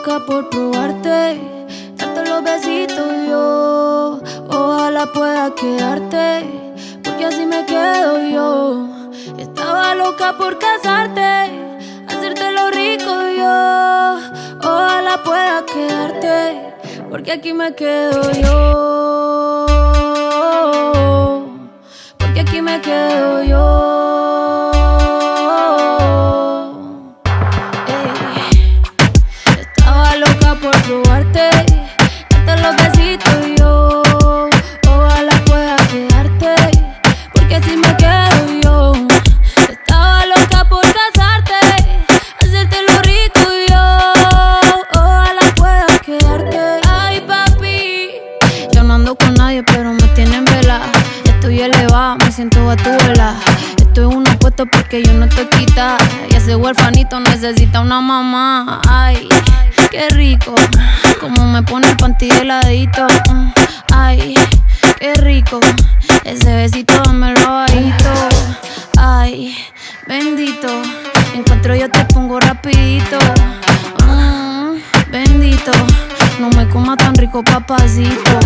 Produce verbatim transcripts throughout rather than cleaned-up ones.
loca por probarte, darte los besitos yo. Ojalá pueda quedarte, porque así me quedo yo. Estaba loca por casarte, hacerte lo rico yo. Ojalá pueda quedarte, porque aquí me quedo yo. Porque aquí me quedo yo. Ey. Estaba loca por probarte, darte los besitos yo. Ojalá pueda quedarte, porque así me quedo yo. Estaba loca por casarte, hacerte lo rico yo. Ojalá pueda quedarte. Ay, papi, yo no ando con nadie, pero me tienen vela. Estoy elevada, me siento a tu vela. Estoy en uno puesto porque yo no estoy quita. Y ese huerfanito necesita una mamá. Ay, qué rico, como me pone el panty de ladito. Ay, qué rico, ese besito dámelo bajito. Ay, bendito, encuentro yo te pongo rapidito. Mm, bendito, no me coma tan rico, papacito.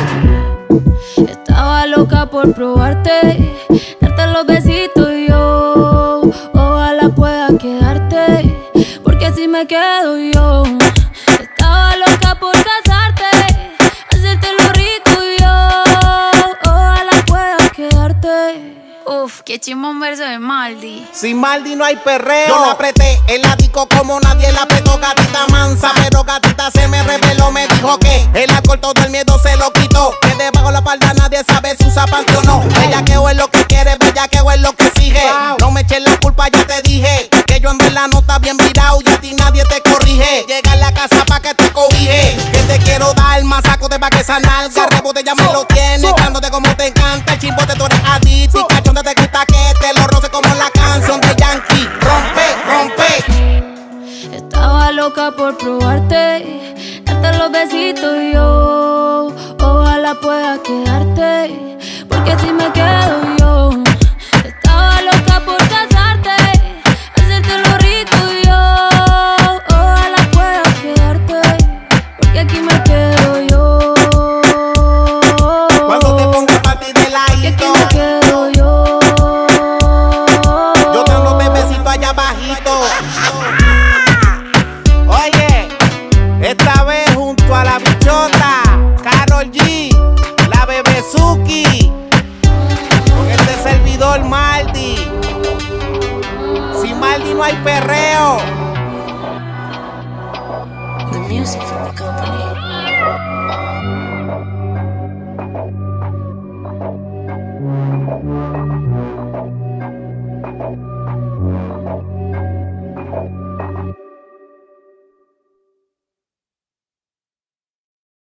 Estaba loca por probarte, darte los besitos yo. Ojalá pueda quedarte, porque así me quedo yo. Estaba loca por casarte, hacerte lo rico yo. Ojalá pueda quedarte. Uf, qué chimón verso de Maldi. Sin Maldi no hay perreo. Yo la apreté en la disco como nadie la apretó, gatita mansa. Pero gatita se me reveló, me dijo que el alcohol todo el miedo se lo quitó. Que debajo la falda nadie sabe si usa panty o no. Bellaqueo es lo que quiere, bellaqueo es lo que exige. No me eches la culpa, ya te dije que yo ando en la nota bien virado y a ti nadie te corrige. Llega a la casa pa' que te cobije, que te quiero dar más saco de pa' que esa nalga. Rebote ya me lo tienes, dándote como te encanta. El chimbote tú eres adicto y cachón te gusta que te lo roce como la canción de Yankee. Rompe, rompe. Estaba loca por probarte, darte los besitos yo. Ojalá pueda quedarte, porque así me quedo yo. Estaba loca por casarte, hacerte lo rico yo. Ojalá pueda quedarte, porque aquí me quedo yo. Cuando te pongo pa' ti de ladito, aquí me quedo yo. yo te ando de besito allá abajito. Oye, esta vez junto a la bichota, Karol G, la Bebezuki, con este servidor Maldi. Sin Maldi no hay perreo.